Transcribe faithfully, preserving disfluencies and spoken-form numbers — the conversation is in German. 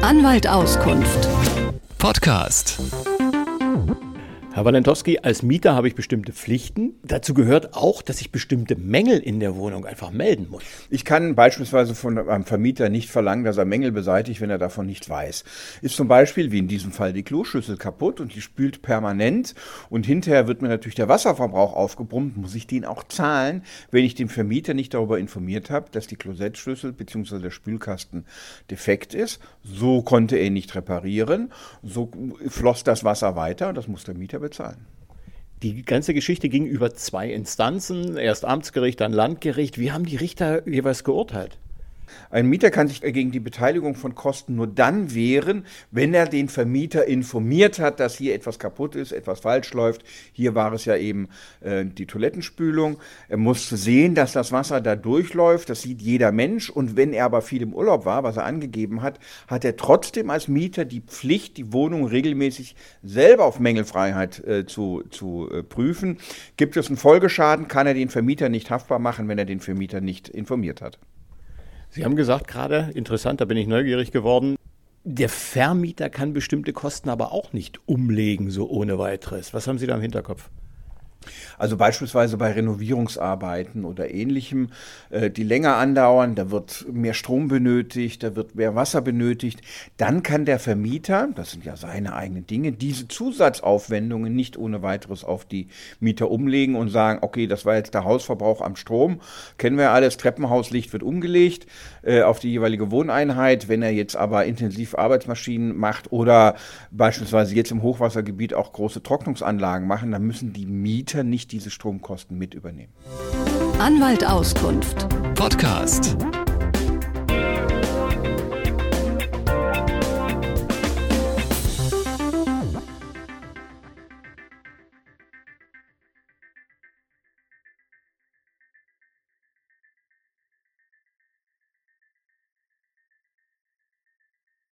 Anwalt Auskunft. Podcast. Herr Walentowski, als Mieter habe ich bestimmte Pflichten. Dazu gehört auch, dass ich bestimmte Mängel in der Wohnung einfach melden muss. Ich kann beispielsweise von einem Vermieter nicht verlangen, dass er Mängel beseitigt, wenn er davon nicht weiß. Ist zum Beispiel, wie in diesem Fall, die Kloschüssel kaputt und die spült permanent und hinterher wird mir natürlich der Wasserverbrauch aufgebrummt, muss ich den auch zahlen, wenn ich den Vermieter nicht darüber informiert habe, dass die Klosettschlüssel bzw. der Spülkasten defekt ist. So konnte er ihn nicht reparieren, so floss das Wasser weiter und das muss der Mieter bezahlen. Die ganze Geschichte ging über zwei Instanzen, erst Amtsgericht, dann Landgericht. Wie haben die Richter jeweils geurteilt? Ein Mieter kann sich gegen die Beteiligung von Kosten nur dann wehren, wenn er den Vermieter informiert hat, dass hier etwas kaputt ist, etwas falsch läuft. Hier war es ja eben äh, die Toilettenspülung. Er muss sehen, dass das Wasser da durchläuft. Das sieht jeder Mensch. Und wenn er aber viel im Urlaub war, was er angegeben hat, hat er trotzdem als Mieter die Pflicht, die Wohnung regelmäßig selber auf Mängelfreiheit äh, zu, zu äh, prüfen. Gibt es einen Folgeschaden, kann er den Vermieter nicht haftbar machen, wenn er den Vermieter nicht informiert hat. Sie haben gesagt gerade, interessant, da bin ich neugierig geworden, der Vermieter kann bestimmte Kosten aber auch nicht umlegen, so ohne weiteres. Was haben Sie da im Hinterkopf? Also beispielsweise bei Renovierungsarbeiten oder Ähnlichem, äh, die länger andauern, da wird mehr Strom benötigt, da wird mehr Wasser benötigt. Dann kann der Vermieter, das sind ja seine eigenen Dinge, diese Zusatzaufwendungen nicht ohne weiteres auf die Mieter umlegen und sagen, okay, das war jetzt der Hausverbrauch am Strom, kennen wir alles, Treppenhauslicht wird umgelegt äh, auf die jeweilige Wohneinheit. Wenn er jetzt aber intensiv Arbeitsmaschinen macht oder beispielsweise jetzt im Hochwassergebiet auch große Trocknungsanlagen machen, dann müssen die Mieter nicht diese Stromkosten mit übernehmen. Anwalt Auskunft. Podcast.